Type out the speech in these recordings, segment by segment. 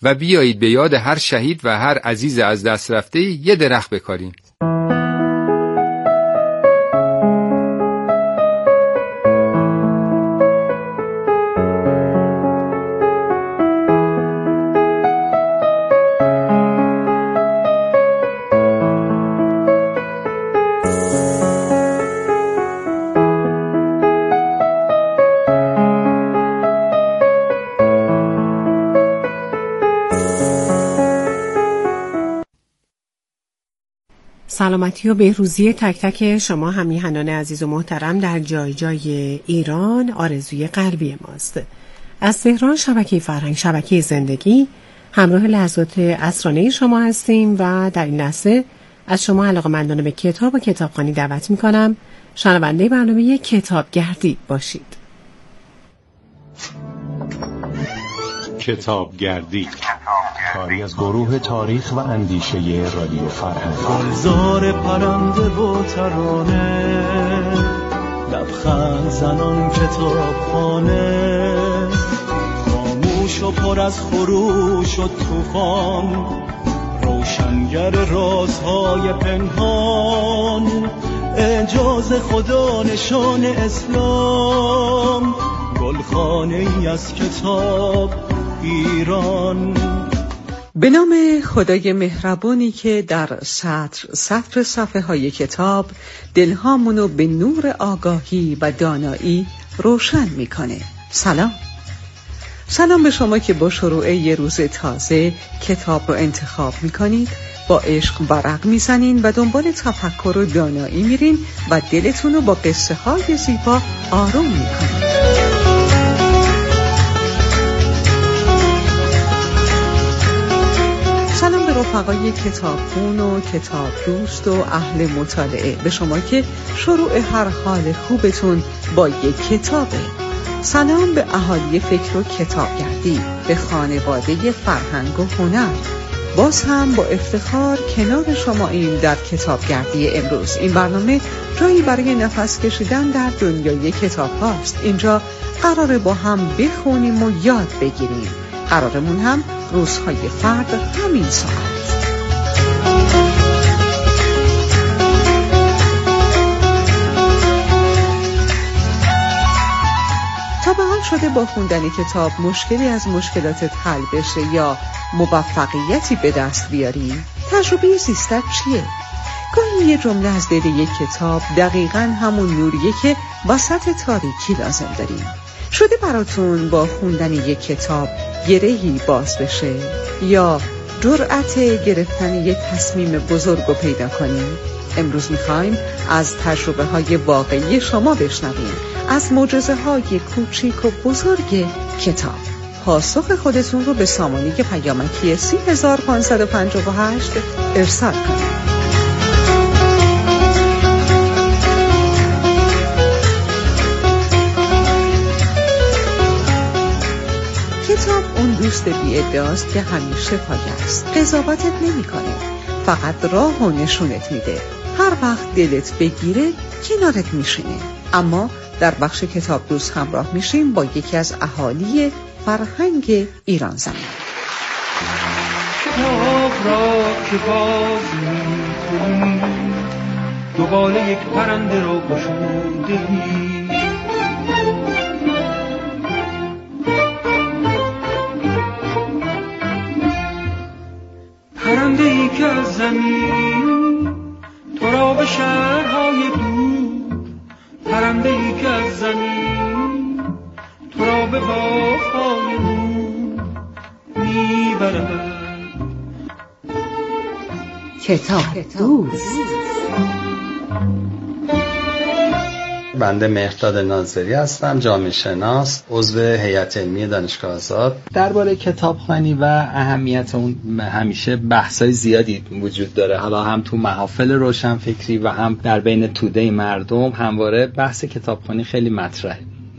و بیایید به یاد هر شهید و هر عزیز از دست رفته یه درخت بکاریم. سلامتی و بهروزی تک تک شما همیهنان عزیز و محترم در جای جای ایران آرزوی قلبی ماست. از تهران شبکه فرهنگ، شبکه زندگی، همراه لحظات عصرانه شما هستیم و در این لحظه از شما علاقه‌مندان به کتاب و کتابخوانی دعوت می‌کنم شنونده برنامه کتابگردی باشید. کتابگردی کاری از گروه تاریخ و اندیشه رادیو فرهنگ. گلزار پرنده و ترانه، لبخند زنان کتابخانه، خاموش و پر از خروش و طوفان، روشنگر رازهای پنهان، اعجاز خدا نشان اسلام، گلخانه ای از کتاب ایران. به نام خدای مهربانی که در سطر صفحه های کتاب دلهامونو به نور آگاهی و دانایی روشن میکنه. سلام به شما که با شروع یه روز تازه کتاب رو انتخاب میکنید، با عشق ورق میزنین و دنبال تفکر و دانایی میرین و دلتون رو با قصه های زیبا آروم میکنید. سلام به رفقای کتابخون و کتاب دوست و اهل مطالعه، به شما که شروع هر حال خوبتون با یک کتابه. سلام به اهالی فکر و کتابگردی، به خانواده فرهنگ و هنر. باز هم با افتخار کنار شما این در کتابگردی امروز. این برنامه جایی برای نفس کشیدن در دنیای کتاب هاست. اینجا قراره با هم بخونیم و یاد بگیریم. قرارمون هم روزهای فرد همین ساعت. تا به حال شده با خوندن کتاب مشکلی از مشکلاتت حل بشه یا موفقیتی به دست بیاری؟ تجربه زیستت چیه؟ گاهی یه جمله از دل یک کتاب دقیقاً همون نوریه که وسط تاریکی لازم داریم. شده براتون با خوندن یک کتاب گرهی باز بشه یا جرأت گرفتن یک تصمیم بزرگ رو پیدا کنیم؟ امروز میخوایم از تجربه های واقعی شما بشنویم، از معجزه های کوچیک و بزرگ کتاب. پاسخ خودتون رو به سامانه پیامکی 30558 ارسال کنید. کتاب اون دوست بی ادعاست که همیشه پایه است، قضاوتت نمی‌کنه، فقط راه و نشونت میده. هر وقت دلت بگیره کنارت میشینه. اما در بخش کتاب دوست همراه میشیم با یکی از اهالی فرهنگ ایران زمین. کتاب را که باز می‌کنی، دوباره یک پرنده رو گشوده‌ای، پرنده ای که از زمین تو را به شهرهای دور، پرنده ای که از زمین تو را به باغ‌های نور میبرد. کتاب دوست. بنده مهرداد ناظری هستم، جامعه شناس، عضو هیئت علمی دانشگاه آزاد. درباره کتابخوانی و اهمیت اون همیشه بحث‌های زیادی وجود داره، حالا هم تو محافل روشنفکری و هم در بین توده مردم همواره بحث کتابخوانی خیلی مطرحه.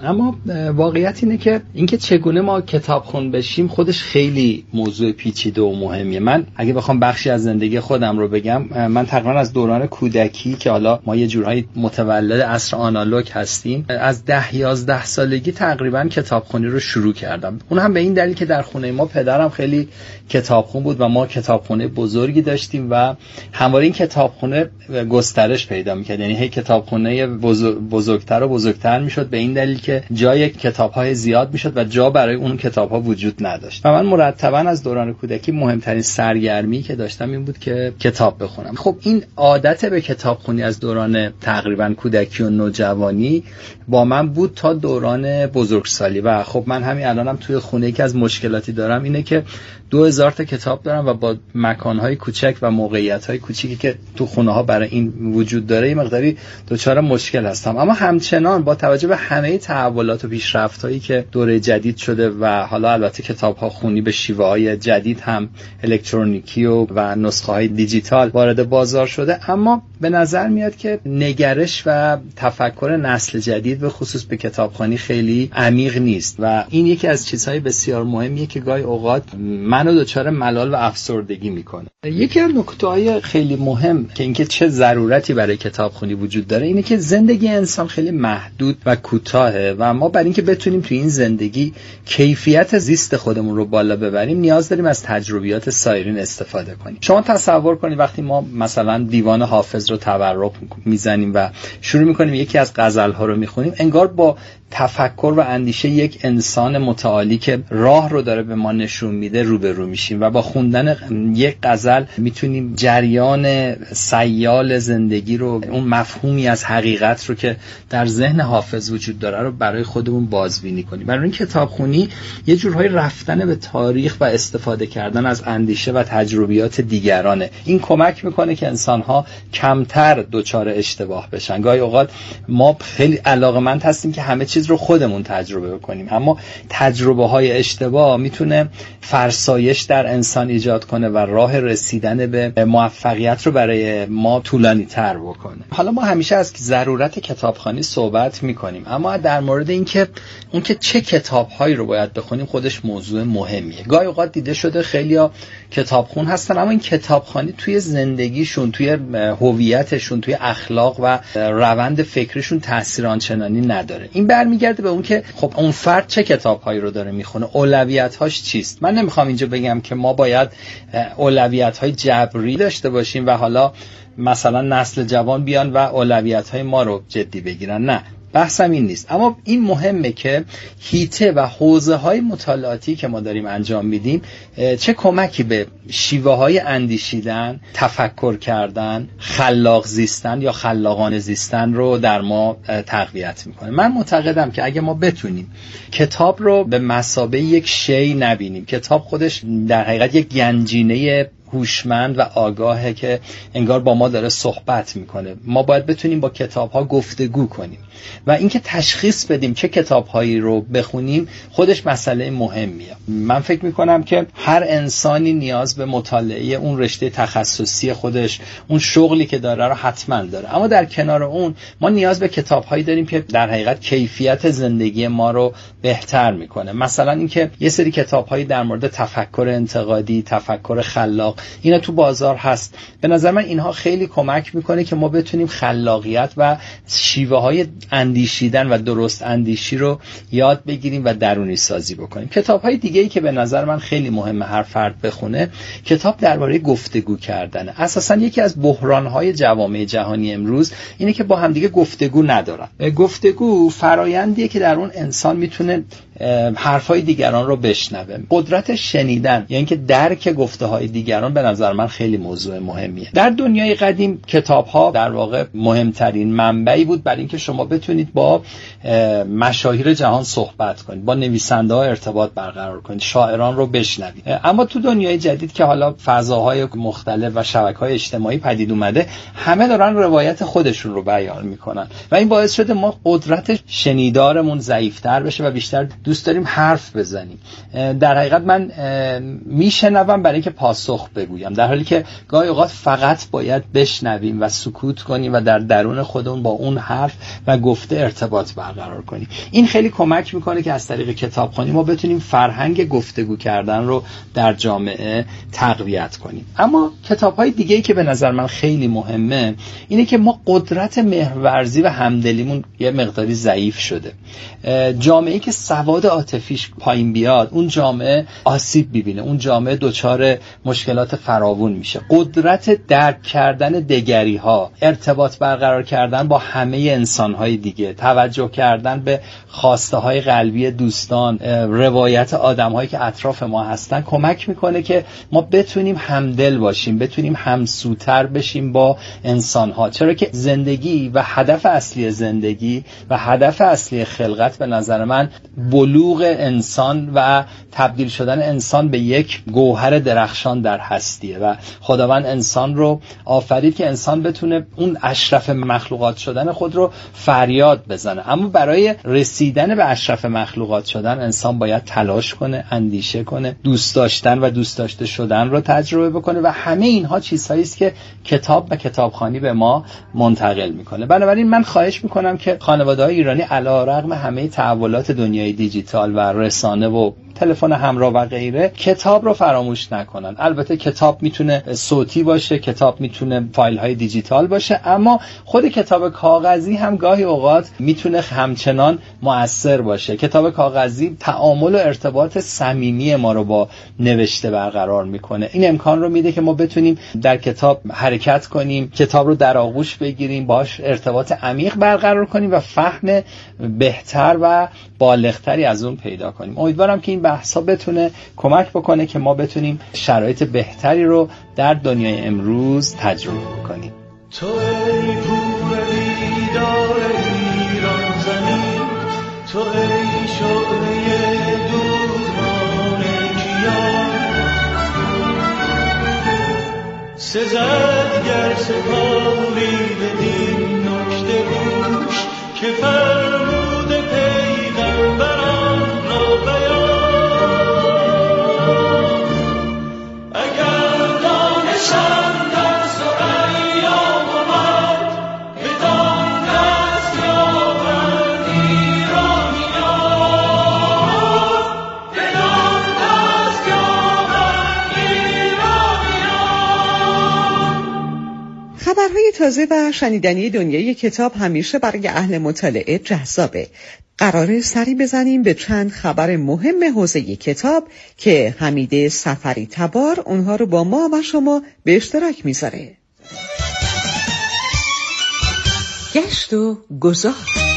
اما واقعیت اینه که اینکه چگونه ما کتابخون بشیم خودش خیلی موضوع پیچیده و مهمیه. من اگه بخوام بخشی از زندگی خودم رو بگم، من تقریبا از دوران کودکی که حالا ما یه جورایی متولد عصر آنالوگ هستیم، از 10-11 سالگی تقریبا کتابخونی رو شروع کردم. اون هم به این دلیل که در خونه ما پدرم خیلی کتابخون بود و ما کتابخونه بزرگی داشتیم و همواره این کتابخونه گسترش پیدا می‌کرد، یعنی هی کتابخونه بزرگتر و بزرگتر میشد به این دلیل که جای کتاب‌های زیاد میشد و جا برای اون کتاب‌ها وجود نداشت. و من مرتباً از دوران کودکی مهمترین سرگرمی که داشتم این بود که کتاب بخونم. خب این عادت به کتابخونی از دوران تقریباً کودکی و نوجوانی با من بود تا دوران بزرگسالی و خب من همین الانم توی خونه یکی از مشکلاتی دارم اینه که 2000 تا کتاب دارم و با مکان‌های کوچک و موقعیت‌های کوچیکی که تو خونه‌ها برای این وجود داره یه مقداری دچار مشکل هستم. اما همچنان با توجه به همه تحولات و پیشرفت‌هایی که دوره جدید شده و حالا البته کتاب‌ها خونی به شیوه‌های جدید هم الکترونیکی و نسخه‌های دیجیتال وارد بازار شده، اما به نظر میاد که نگرش و تفکر نسل جدید به خصوص به کتابخوانی خیلی عمیق نیست و این یکی از چیزهای بسیار مهمیه که گاهی اوقات منو دچار ملال و افسردگی میکنه. یکی از نکته‌های خیلی مهم که اینکه چه ضرورتی برای کتابخوانی وجود داره اینه که زندگی انسان خیلی محدود و کوتاهه و ما برای اینکه بتونیم توی این زندگی کیفیت زیست خودمون رو بالا ببریم نیاز داریم از تجربیات سایرین استفاده کنیم. شما تصور کنید وقتی ما مثلا دیوان حافظ رو تورق میزنیم و شروع میکنیم یکی از غزل‌ها رو میخونیم، انگار با تفکر و اندیشه یک انسان متعالی که راه رو داره به ما نشون میده روبرو میشیم و با خوندن یک غزل میتونیم جریان سیال زندگی رو، اون مفهومی از حقیقت رو که در ذهن حافظ وجود داره رو برای خودمون بازبینی کنیم. برای این کتابخونی یه جورهای رفتن به تاریخ و استفاده کردن از اندیشه و تجربیات دیگرانه. این کمک میکنه که انسان‌ها کمتر دچار اشتباه بشن. گاهی اوقات ما خیلی علاقه‌مند هستیم که همه چیز رو خودمون تجربه بکنیم، اما تجربه های اشتباه میتونه فرسایش در انسان ایجاد کنه و راه رسیدن به موفقیت رو برای ما طولانی تر بکنه. حالا ما همیشه از ضرورت کتابخوانی صحبت میکنیم، اما در مورد اینکه چه کتابهایی رو باید بخونیم خودش موضوع مهمیه. گاهی اوقات دیده شده خیلیا کتابخون هستن اما این کتابخوانی توی زندگیشون، توی هویتشون، توی اخلاق و روند فکریشون تاثیر آنچنانی نداره. این برمیگرده به اون که خب اون فرد چه کتابهایی رو داره میخونه، اولویت‌هاش چیست. من نمیخوام اینجا بگم که ما باید اولویت‌های جبری داشته باشیم و حالا مثلا نسل جوان بیان و اولویت‌های ما رو جدی بگیرن، نه، بحثم این نیست. اما این مهمه که حیطه و حوزه‌های مطالعاتی که ما داریم انجام میدیم چه کمکی به شیوه‌های اندیشیدن، تفکر کردن، خلاق زیستن یا خلاقانه زیستن رو در ما تقویت میکنه. من معتقدم که اگه ما بتونیم کتاب رو به مثابه یک شی نبینیم، کتاب خودش در حقیقت یک گنجینه هوشمند و آگاهه که انگار با ما داره صحبت میکنه، ما باید بتونیم با کتاب‌ها گفتگو کنیم و اینکه تشخیص بدیم چه کتاب‌هایی رو بخونیم خودش مسئله مهمیه. من فکر میکنم که هر انسانی نیاز به مطالعه اون رشته تخصصی خودش، اون شغلی که داره رو حتما داره، اما در کنار اون ما نیاز به کتاب‌هایی داریم که در حقیقت کیفیت زندگی ما رو بهتر میکنه. مثلا اینکه یه سری کتاب‌هایی در مورد تفکر انتقادی، تفکر خلاق، اینا تو بازار هست. به نظر من اینها خیلی کمک میکنه که ما بتونیم خلاقیت و شیوه‌های اندیشیدن و درست اندیشی رو یاد بگیریم و درونی سازی بکنیم. کتاب‌های دیگه‌ای که به نظر من خیلی مهمه هر فرد بخونه، کتاب درباره گفتگو کردنه. اساساً یکی از بحران‌های جوامع جهانی امروز اینه که با همدیگه گفتگو ندارن. گفتگو فرایندیه که در اون انسان میتونه حرفای دیگران رو بشنوه. قدرت شنیدن یعنی که درک گفته‌های دیگران به نظر من خیلی موضوع مهمیه. در دنیای قدیم کتاب‌ها در واقع مهمترین منبعی بود برای اینکه شما بتونید با مشاهیر جهان صحبت کنید، با نویسنده‌ها ارتباط برقرار کنید، شاعران رو بشنوید. اما تو دنیای جدید که حالا فضاهای مختلف و شبکه‌های اجتماعی پدید اومده، همه دارن روایت خودشون رو بیان میکنن و این باعث شده ما قدرت شنیدارمون ضعیف‌تر بشه و بیشتر دوست داریم حرف بزنیم. در حقیقت من میشنوم برای اینکه پاسخ بگویم، در حالی که گاهی اوقات فقط باید بشنویم و سکوت کنیم و در درون خودمون با اون حرف و گفته ارتباط برقرار کنیم. این خیلی کمک میکنه که از طریق کتابخوانی ما بتونیم فرهنگ گفتگو کردن رو در جامعه تقویت کنیم. اما کتاب‌های دیگه‌ای که به نظر من خیلی مهمه اینه که ما قدرت مهرورزی و همدلیمون یه مقداری ضعیف شده. جامعه‌ای که سواد عاطفیش پایین بیاد، اون جامعه آسیب می‌بینه، اون جامعه دچار مشکلات فراوون میشه. قدرت درک کردن دگری‌ها، ارتباط برقرار کردن با همه انسان‌های دیگه، توجه کردن به خواسته‌های قلبی دوستان، روایت آدم‌هایی که اطراف ما هستن کمک میکنه که ما بتونیم همدل باشیم، بتونیم همسوتر بشیم با انسان‌ها. چرا که زندگی و هدف اصلی زندگی و هدف اصلی خلقت به نظر من بلوغ انسان و تبدیل شدن انسان به یک گوهر درخشان در هستیه و خداوند انسان رو آفرید که انسان بتونه اون اشرف مخلوقات شدن خود رو فریاد بزنه. اما برای رسیدن به اشرف مخلوقات شدن انسان باید تلاش کنه، اندیشه کنه، دوست داشتن و دوست داشته شدن رو تجربه بکنه و همه اینها چیزهایی است که کتاب و کتابخوانی به ما منتقل میکنه. بنابراین من خواهش میکنم که خانواده‌های ایرانی علیرغم همه تحولات دنیای دیجیتال و رسانه و تلفن همراه و غیره کتاب رو فراموش نکنن. البته کتاب میتونه صوتی باشه، کتاب میتونه فایل های دیجیتال باشه، اما خود کتاب کاغذی هم گاهی اوقات میتونه همچنان مؤثر باشه. کتاب کاغذی تعامل و ارتباط صمیمی ما رو با نوشته برقرار میکنه. این امکان رو میده که ما بتونیم در کتاب حرکت کنیم، کتاب رو در آغوش بگیریم، باهاش ارتباط عمیق برقرار کنیم و فهم بهتر و بالغتری از اون پیدا کنیم. امیدوارم که این بحثا بتونه کمک بکنه که ما بتونیم شرایط بهتری رو در دنیای امروز تجربه کنیم. تو ای پور بیدار ایران زمین، تو ای شعله دوران کیان، سزد گر سپاری بدین نکته گوش که فرمود پیغمبران را بیان. اگر دانشم در سریا آمد بدان دست یابند ایرانیان، بدان دست یابند ایرانیان. خبرهای تازه و شنیدنی دنیای کتاب همیشه برای اهل مطالعه جذابه. قراره سری بزنیم به چند خبر مهم حوزه کتاب که حمید سفری تبار اونها رو با ما و شما به اشتراک میذاره. گشت و گذار.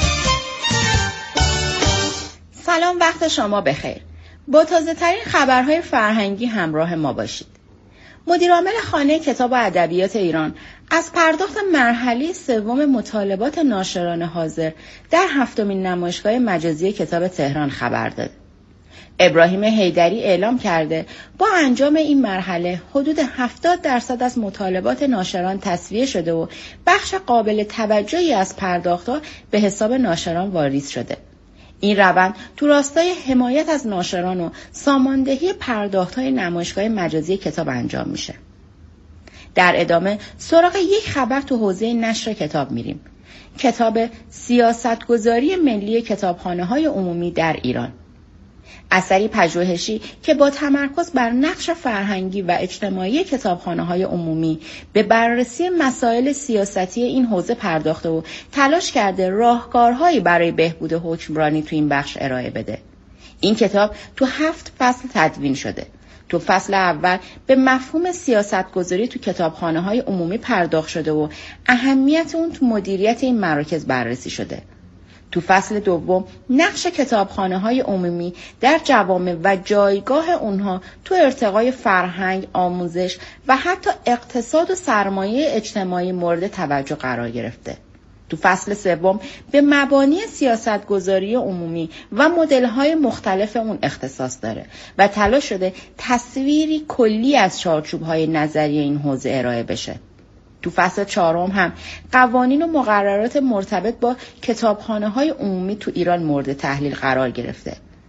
سلام، وقت شما بخیر. با تازه ترین خبرهای فرهنگی همراه ما باشید. مدیرعامل خانه کتاب و ادبیات ایران از پرداخت مرحله سوم مطالبات ناشران حاضر در 7مین نمایشگاه مجازی کتاب تهران خبر داد. ابراهیم حیدری اعلام کرده با انجام این مرحله حدود 70% از مطالبات ناشران تسویه شده و بخش قابل توجهی از پرداخت‌ها به حساب ناشران واریز شده. این روند تو راستای حمایت از ناشران و ساماندهی پرداخت‌های نمایشگاه مجازی کتاب انجام میشه. در ادامه سراغ یک خبر تو حوزه نشر کتاب میریم. کتاب سیاستگذاری ملی کتابخانه‌های عمومی در ایران. اثری پژوهشی که با تمرکز بر نقش فرهنگی و اجتماعی کتابخانه‌های عمومی به بررسی مسائل سیاستی این حوزه پرداخته و تلاش کرده راهکارهایی برای بهبود حکمرانی تو این بخش ارائه بده. این کتاب تو 7 فصل تدوین شده. تو فصل اول به مفهوم سیاستگذاری تو کتابخانه‌های عمومی پرداخت شده و اهمیت اون تو مدیریت این مراکز بررسی شده. تو فصل دوم نقش کتابخانه‌های عمومی در جوامع و جایگاه اونها تو ارتقای فرهنگ، آموزش و حتی اقتصاد و سرمایه اجتماعی مورد توجه قرار گرفته. تو فصل سوم به مبانی سیاستگذاری عمومی و مدل‌های مختلف اون اختصاص داره و تلاش شده تصویری کلی از چارچوب‌های نظری این حوزه ارائه بشه. تو فصل 4 هم قوانین و مقررات مرتبط با کتابخانه‌های عمومی تو ایران مورد تحلیل قرار گرفته.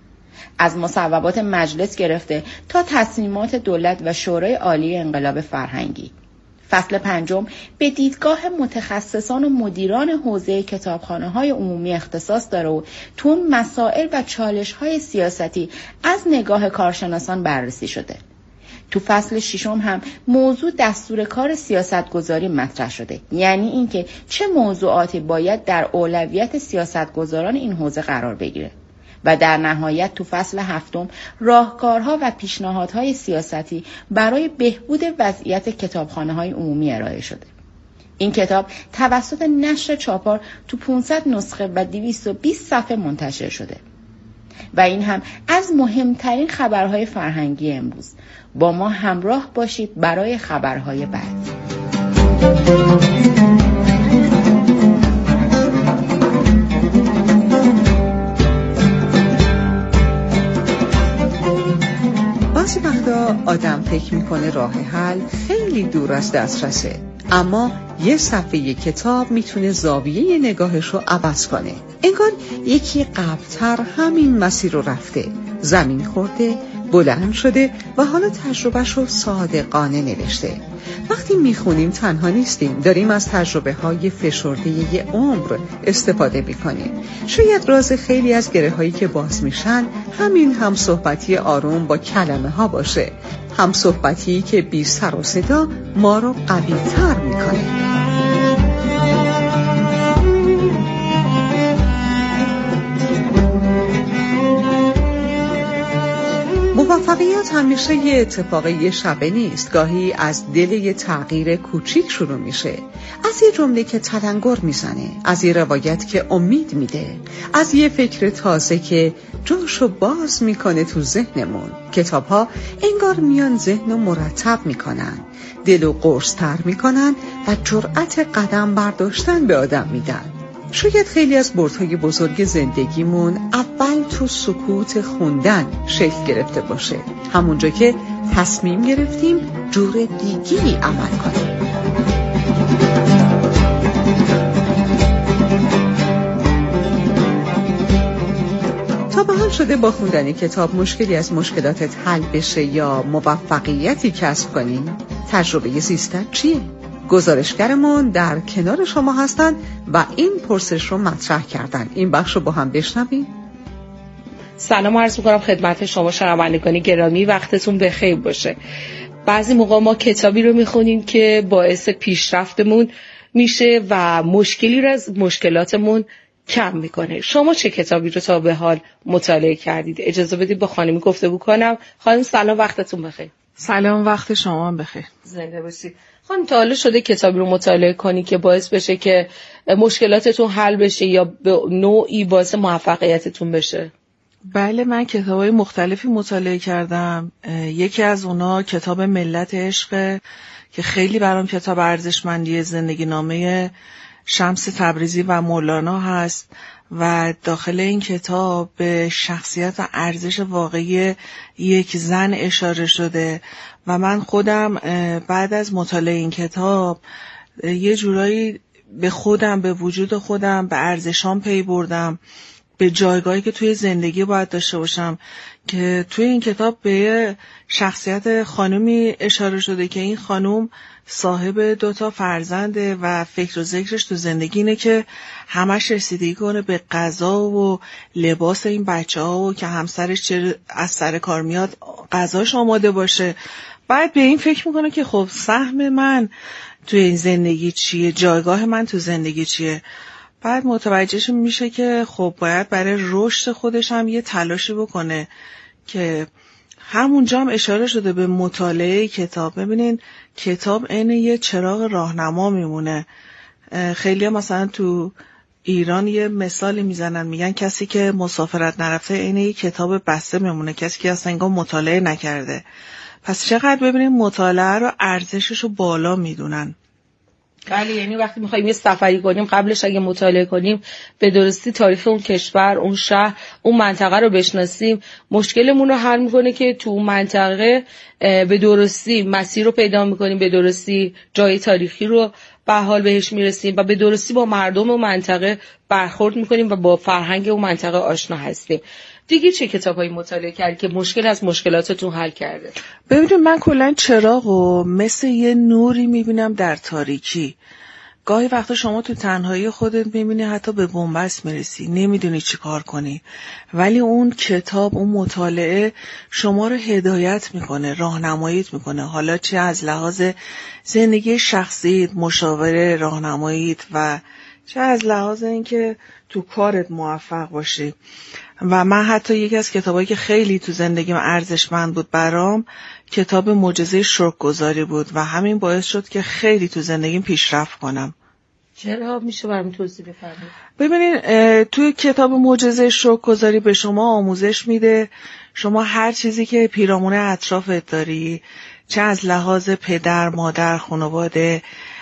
از مصوبات مجلس گرفته تا تصمیمات دولت و شورای عالی انقلاب فرهنگی. فصل 5 به دیدگاه متخصصان و مدیران حوزه کتابخانه‌های عمومی اختصاص داره و تو اون مسائل و چالش‌های سیاستی از نگاه کارشناسان بررسی شده. تو فصل 6 هم موضوع دستور کار سیاستگذاری مطرح شده، یعنی اینکه چه موضوعاتی باید در اولویت سیاستگذاران این حوزه قرار بگیره. و در نهایت تو فصل 7 راهکارها و پیشنهادهای سیاستی برای بهبود وضعیت کتابخانه‌های عمومی ارائه شده. این کتاب توسط نشر چاپار تو 500 نسخه و 220 صفحه منتشر شده. و این هم از مهمترین خبرهای فرهنگی امروز. با ما همراه باشید برای خبرهای بعد. بعضی وقتا آدم فکر میکنه راه حل خیلی دور از دسترسه، اما یه صفحه کتاب میتونه زاویه نگاهش رو عوض کنه. انگار یکی قبلتر همین مسیر رو رفته، زمین خورده، بلند شده و حالا تجربهش رو صادقانه نوشته. وقتی میخونیم تنها نیستیم، داریم از تجربه های فشرده یه عمر استفاده میکنیم. شاید راز خیلی از گره هایی که باز میشن همین همصحبتی آروم با کلمه ها باشه، همصحبتی که بی سر و صدا ما رو قوی تر میکنه. موفقیت همیشه یه اتفاق یه شبه نیست، گاهی از دل یه تغییر کوچیک شروع میشه، از یه جمله که تلنگر میزنه، از یه روایت که امید میده، از یه فکر تازه که جوشو باز میکنه تو ذهنمون. کتاب‌ها انگار میان ذهن رو مرتب میکنن، دل رو قرص‌تر میکنن و جرأت قدم برداشتن به آدم میدن. شاید خیلی از بردهای بزرگ زندگیمون اول تو سکوت خوندن شکل گرفته باشه، همونجا که تصمیم گرفتیم جور دیگه‌ای عمل کنیم. تا به حال شده با خوندن کتاب مشکلی از مشکلاتت حل بشه یا موفقیتی کسب کنیم؟ تجربه زیستت چیه؟ گزارشگرمون در کنار شما هستن و این پرسش رو مطرح کردن. این بخش رو با هم بشنویم. سلام عرض می‌کنم خدمت شما شنوندگان گرامی، وقتتون بخیر باشه. بعضی موقع ما کتابی رو میخونیم که باعث پیشرفتمون میشه و مشکلی رو از مشکلاتمون کم میکنه. شما چه کتابی رو تا به حال مطالعه کردید؟ اجازه بدید با خانمی گفتگو کنم. خانم سلام، وقتتون بخیر. سلام، وقت شما هم بخیر. زنده باشید. خانم تا حالا شده کتابی رو مطالعه کنی که باعث بشه که مشکلاتتون حل بشه یا به نوعی باعث موفقیتتون بشه؟ بله، من کتابای مختلفی مطالعه کردم. یکی از اونا کتاب ملت عشق که خیلی برام کتاب ارزشمندی، زندگی نامه شمس تبریزی و مولانا هست و داخل این کتاب به شخصیت و ارزش واقعی یک زن اشاره شده و من خودم بعد از مطالعه این کتاب یه جورایی به خودم، به وجود خودم، به ارزشام پی بردم، به جایگاهی که توی زندگی باید داشته باشم که توی این کتاب به شخصیت خانومی اشاره شده که این خانوم صاحب 2 فرزنده و فکر و ذکرش تو زندگی اینه که همش رسیدگی کنه به غذا و لباس این بچه‌ها و که همسرش چه از سر کار میاد غذاش آماده باشه. بعد به این فکر میکنه که خب سهم من توی این زندگی چیه، جایگاه من تو زندگی چیه. بعد متوجهش میشه که خب باید برای رشد خودش هم یه تلاشی بکنه که همونجا هم اشاره شده به مطالعه کتاب. ببینین کتاب عین یه چراغ راهنما میمونه. خیلی مثلا تو ایران یه مثالی میزنن، میگن کسی که مسافرت نرفته عین یه کتاب بسته میمونه، کسی که اصلا انگار مطالعه نکرده. پس چقدر ببینین مطالعه رو ارزشش رو بالا میدونن. بله، یعنی وقتی میخوایم یه سفری کنیم قبلش اگه مطالعه کنیم به درستی تاریخ اون کشور، اون شهر، اون منطقه رو بشناسیم، مشکلمون رو حل میکنه که تو اون منطقه به درستی مسیر رو پیدا میکنیم، به درستی جای تاریخی رو به حال بهش میرسیم و به درستی با مردم اون منطقه برخورد میکنیم و با فرهنگ اون منطقه آشنا هستیم. دیگه چه کتابایی مطالعه کردی که مشکل از مشکلاتتون حل کرده؟ ببینید من کلا چراغو مثل یه نوری میبینم در تاریکی. گاهی وقتا شما تو تنهایی خودت میبینی حتی به بنبست میرسی، نمیدونی چی کار کنی، ولی اون کتاب، اون مطالعه شما رو هدایت میکنه، راهنماییت میکنه، حالا چه از لحاظ زندگی شخصیت، مشاوره، راهنماییت و چه از لحاظ اینکه تو کارت موفق باشی. و من حتی یکی از کتابایی که خیلی تو زندگیم ارزشمند بود برام کتاب معجزه شکرگزاری بود و همین باعث شد که خیلی تو زندگیم پیشرفت کنم. چرا؟ میشه برام توضیح بفرمایید؟ ببینین توی کتاب معجزه شکرگزاری به شما آموزش میده شما هر چیزی که پیرامون اطرافت داری، چه از لحاظ پدر، مادر، خانواده،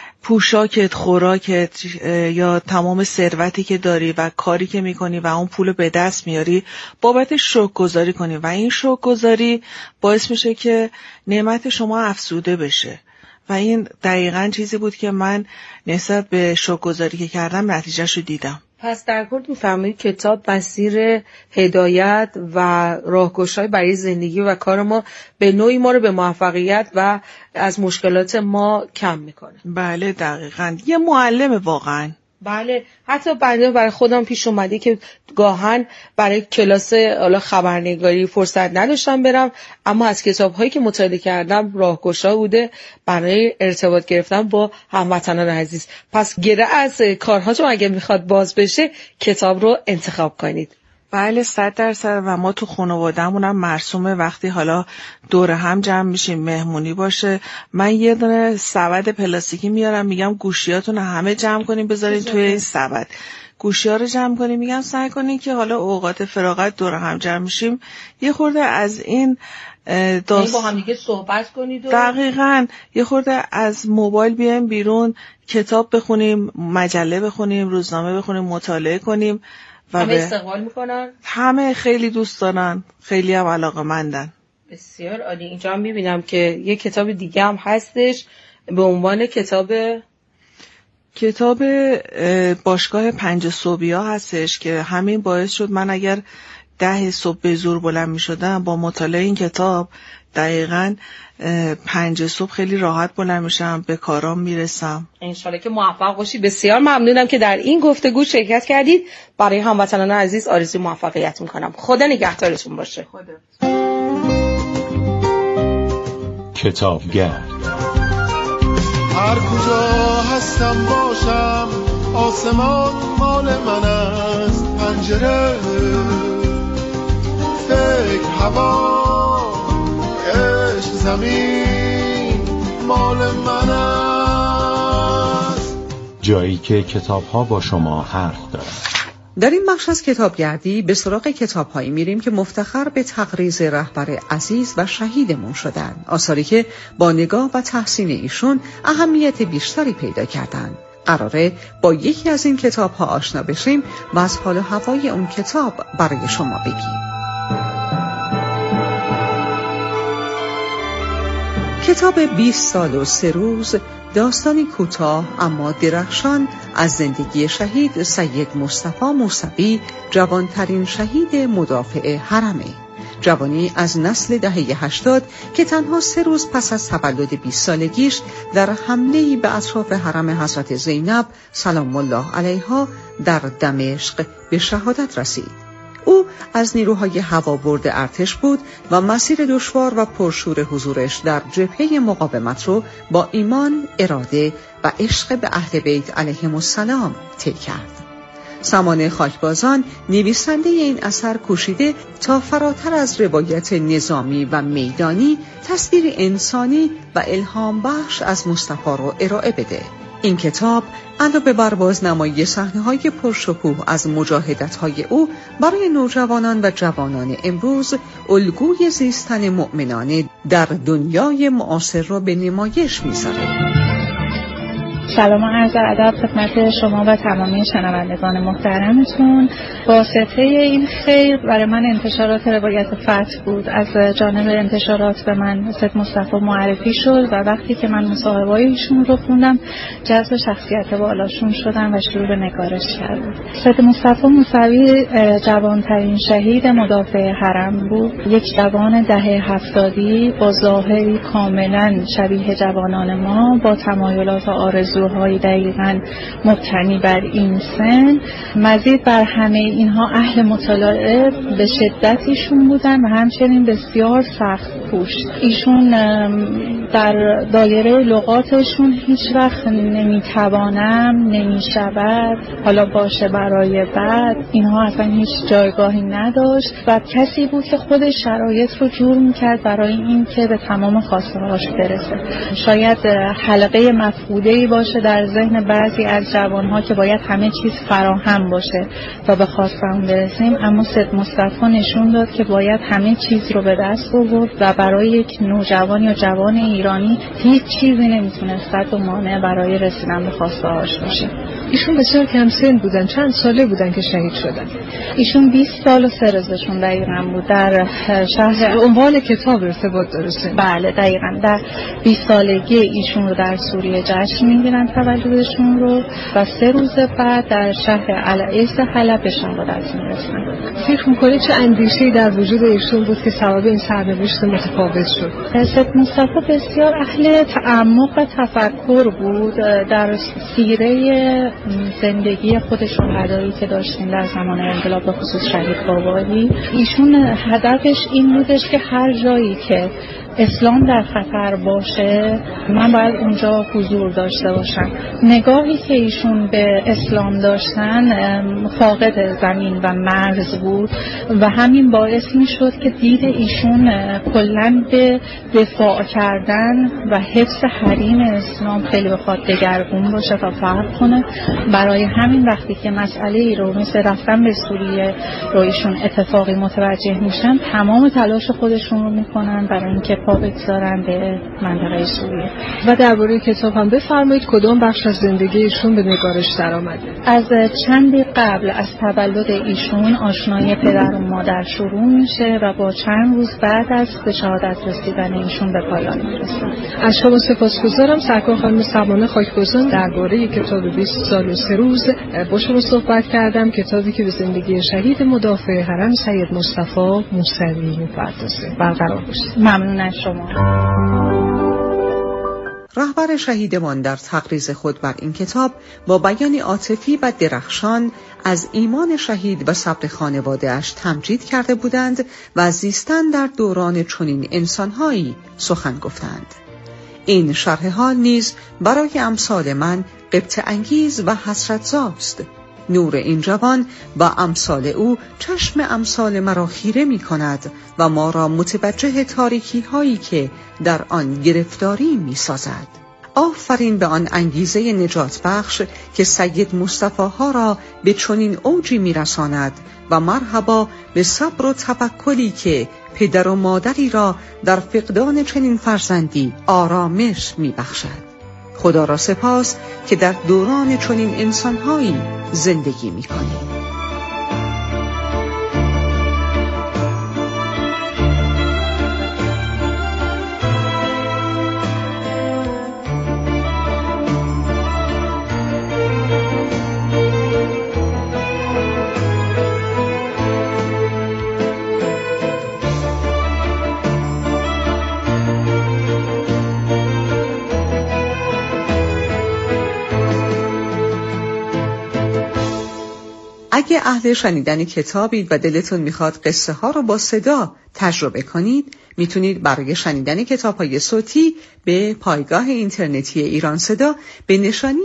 پوشاکت، خوراکت یا تمام ثروتی که داری و کاری که میکنی و اون پول به دست میاری، بابت شکرگزاری کنی و این شکرگزاری باعث میشه که نعمت شما افزوده بشه. و این دقیقاً چیزی بود که من نسبت به شکرگزاری که کردم نتیجهشو دیدم. پس در کل می‌فهمید کتاب مسیر هدایت و راهگشای برای زندگی و کار ما به نوعی ما رو به موفقیت و از مشکلات ما کم میکنه. بله دقیقاً، یه معلم واقعاً. بله، حتی برای خودم پیش اومده که گاهن برای کلاس خبرنگاری فرصت نداشتم برم، اما از کتاب‌هایی که مطالعه کردم راهگشا بوده برای ارتباط گرفتن با هموطنان عزیز. پس گره از کارهاتون اگه میخواد باز بشه کتاب رو انتخاب کنید. بله 100% و ما تو خانواده‌مون هم مرسومه وقتی حالا دور هم جمع میشیم مهمونی باشه، من یه دونه سبد پلاستیکی میارم، میگم گوشیاتون همه جمع کنیم بذارین توی این سبد. گوشی‌ها رو جمع کنیم، میگم سعی کنین که حالا اوقات فراغت دور هم جمع میشیم یه خورده از این با هم دیگه صحبت کنید. دقیقاً یه خورده از موبایل بیایم بیرون، کتاب بخونیم، مجله بخونیم، روزنامه بخونیم، مطالعه کنیم. همه استقبال میکنن؟ همه خیلی دوست دارن، خیلی هم علاقه‌مندن. بسیار عالی. اینجا هم میبینم که یه کتاب دیگه هم هستش به عنوان کتاب باشگاه 5 صبحیا هستش که همین باعث شد من اگر 10 صبح به زور بلند میشدم با مطالعه این کتاب دقیقاً 5 صبح خیلی راحت بلند میشم، به کارام میرسم. انشالله که موفق باشی. بسیار ممنونم که در این گفتگو شرکت کردید. برای هموطنان عزیز آرزوی موفقیت میکنم. خدا نگهدارتون باشه. خدا. کتابگر. هر کجا هستم باشم آسمان مال من است، پنجره فکر هوا عشق زمین مال من است. جایی که کتاب‌ها با شما حرف دارند. در این بخش از کتابگردی به سراغ کتاب‌هایی میریم که مفتخر به تقریض رهبر عزیز و شهیدمون شدن، آثاری که با نگاه و تحسین ایشون اهمیت بیشتری پیدا کردن. قراره با یکی از این کتاب‌ها آشنا بشیم و از حال و هوای اون کتاب برای شما بگیم. کتاب 20 سال و 3 روز، داستانی کوتاه اما درخشان از زندگی شهید سید مصطفی موسوی، جوانترین شهید مدافع حرمه. جوانی از نسل دهه 80 که تنها 3 روز پس از تولد 20 سالگیش در حمله‌ای به اطراف حرم حضرت زینب سلام الله علیها در دمشق به شهادت رسید. او از نیروهای هوابرد ارتش بود و مسیر دشوار و پرشور حضورش در جبهه مقاومت رو با ایمان، اراده و عشق به اهل بیت علیهم السلام طی کرد. سامان خاکبازان نویسنده این اثر کوشیده تا فراتر از روایت نظامی و میدانی تصویر انسانی و الهام بخش از مصطفی رو ارائه بده. این کتاب علاوه بر بازنمایی صحنه‌های پرشکوه از مجاهدت‌های او برای نوجوانان و جوانان امروز، الگوی زیستن مؤمنانه در دنیای معاصر را به نمایش می‌ذاره. سلام و عرض ادب خدمت شما و تمامی شنوندگان محترمتون. واسطه این خیر برای من انتشارات روایت فتح بود. از جانب انتشارات به من سید مصطفی معرفی شد و وقتی که من مصاحبه‌های ایشون رو خوندم جذب شخصیت بالاشون شدم و شروع به نگارش کردم. سید مصطفی موسوی جوانترین شهید مدافع حرم بود. یک جوان دهه 70 با ظاهری کاملا شبیه جوانان ما، با تمایلات و آرزوهای دقیقاً مبتنی بر این سن. مزید بر همه اینها اهل مطالعه به شدت ایشون بودن و همچنین بسیار سخت کوش. ایشون در دایره لغاتشون هیچ وقت نمیتوانم، نمیشود، حالا باشه برای بعد، اینها اصلا هیچ جایگاهی نداشت و کسی بود که خود شرایط رو جور میکرد برای این که به تمام خواسته هاش برسه. شاید حلقه مفقوده‌ای باشه در ذهن بعضی از جوانها که باید همه چیز فراهم باشه تا به خواسته‌مون برسیم، اما سید مصطفی نشون داد که باید همه چیز رو به دست آورد و برای یک نوجوان یا جوان ایرانی هیچ چیزی نمیتونه صد و مانع برای رسیدن به خواسته هاش باشه. ایشون بسیار کم سن بودن. چند ساله بودن که شهید شدن؟ ایشون 20 سال و 3 روزشون دقیقاً بود. در شهر عنوان کتاب ارتباط درسته؟ بله دقیقاً. در 20 سالگی ایشون رو در سوریه جشن میگیرن تولدشون رو و 3 روز بعد در شهر العز حلب به شهادت میرسن. فکر می‌کنید چه اندیشه‌ای در وجود ایشون بود که سبب این سرنوشت متفاوت شد؟ سید مصطفی بسیار اهل تعمق و تفکر بود در سیره زندگی خودشون، هدایی که داشتیم در زمان انقلاب به خصوص شهید بابایی. ایشون هدفش این بودش که هر جایی که اسلام در خطر باشه من باید اونجا حضور داشته باشم. نگاهی که ایشون به اسلام داشتن فاقد زمین و مرز بود و همین باعث می شد که دید ایشون کلاً به دفاع کردن و حفظ حریم اسلام خیلی بخواد دگرگون باشه تا فرق کنه. برای همین وقتی که مسئله ای رو مثل رفتن به سوریه رو ایشون اتفاقی متوجه میشن، تمام تلاش خودشون رو میکنن برای اینکه پا بگذارن به منطقه سوریه. و درباره کتاب هم بفرمایید کدام بخش از زندگی ایشون به نگارش درآمده؟ از چندی قبل از تولد ایشون آشنایی پدر و مادر شروع میشه و با چند روز بعد از به شهادت رسیدن ایشون به پایان میرسه. از شما سپاسگزارم سرکار خانم سبانه خاک‌گزین. درباره کتاب 20 سال و 3 روز با شما صحبت کردم، کتابی که به زندگی شهید مدافع حرم سید مصطفی موسوی می‌پردازه. برقرار باشید. ممنون از شما. رهبر شهیدمان در تقریض خود بر این کتاب با بیانی عاطفی و درخشان از ایمان شهید و صبر خانواده‌اش تمجید کرده بودند و از زیستن در دوران چنین انسان‌هایی سخن گفتند. این شرح حال نیز برای امثال من غبطه انگیز و حسرت‌زاست. نور این جوان و امثال او چشم امثال مرا خیره می کند و ما را متوجه تاریکی هایی که در آن گرفتاری می سازد. آفرین به آن انگیزه نجات بخش که سید مصطفی ها را به چنین اوجی می رساند و مرحبا به صبر و توکلی که پدر و مادری را در فقدان چنین فرزندی آرامش می بخشد. خدا را سپاس که در دوران چنین انسان‌هایی زندگی می‌کنید. اگه اهل شنیدن کتابید و دلتون میخواد قصه ها رو با صدا تجربه کنید، میتونید برای شنیدن کتاب های صوتی به پایگاه اینترنتی ایران صدا به نشانی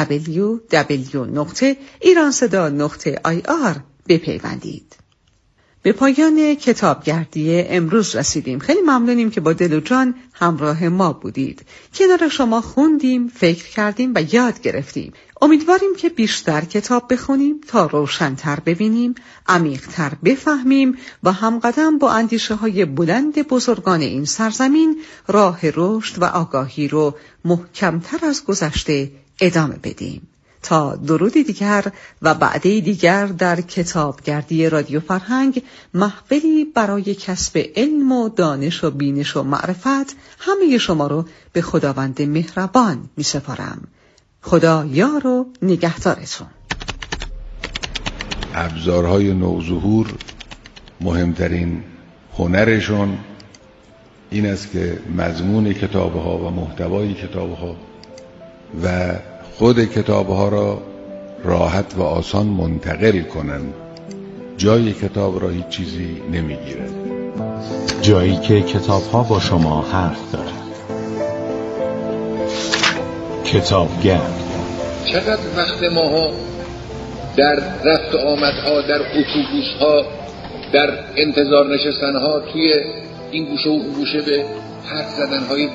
www.iranseda.ir بپیوندید. به پایان کتابگردی امروز رسیدیم. خیلی ممنونیم که با دل و جان همراه ما بودید. کنار شما خوندیم، فکر کردیم و یاد گرفتیم. امیدواریم که بیشتر کتاب بخونیم تا روشن‌تر ببینیم، عمیق‌تر بفهمیم و همقدم با اندیشه‌های بلند بزرگان این سرزمین راه رشد و آگاهی رو محکم‌تر از گذشته ادامه بدیم. تا درودی دیگر و وعده دیگر در کتابگردی رادیو فرهنگ، محفلی برای کسب علم و دانش و بینش و معرفت، همه شما رو به خداوند مهربان می سپارم. خدا یار و نگهدارتون. ابزارهای نوظهور مهمترین هنرشون این است که مضمون کتابها و محتوای کتابها و خود کتابها را راحت و آسان منتقل کنند. جای کتاب را هیچ چیزی نمیگیرد. جایی که کتابها با شما حرف دارد. کتابگرد. چقدر وقت ماها در رفت و آمدها، در اتوبوسها، در انتظار نشستنها، توی این گوشه و اون گوشه به حرف زدنهای